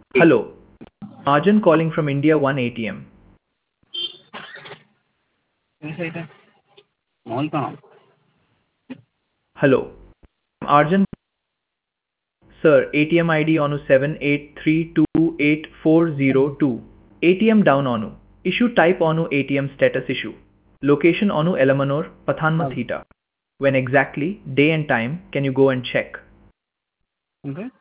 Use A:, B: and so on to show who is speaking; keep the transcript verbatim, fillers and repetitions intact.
A: Hello. Arjun calling from India one A T M. Hello. Arjun. Sir, A T M I D onu seven eight three two eight four zero two. A T M down onu. Issue type onu A T M status issue. Location onu Elamanor, Pathanmathita. When exactly, day and time, can you go and check?
B: Okay.